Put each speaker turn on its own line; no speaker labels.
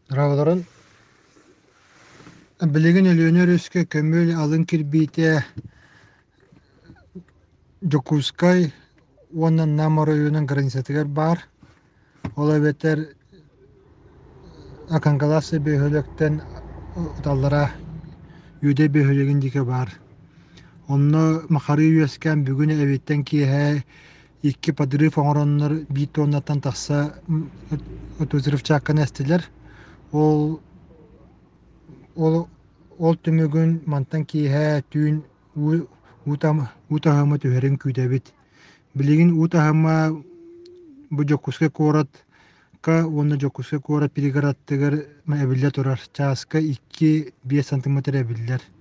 Равларын билеген өлөнөр өскө көмөл алын кирбите Жокускай оннан намор өйөнөн границатыгар бар. Ола бетер акангаласы бөһөлөктен уталлара юде бөһөлөгөн дике бар. Онно махары үескән бүгүн эбиттен киһә икки подрыв оңороннор бит тоннаттан тахса отузрыв чаккан эстилер. Ол ол ол түмүгүн мантан киһә түүн утахама төһөрөн күтәбит. Билигин утахама бу жокуска корат ка онна жокуска корат перегораттыгар эбилле турар. Чааска 2-5 сантиметр эбиллер.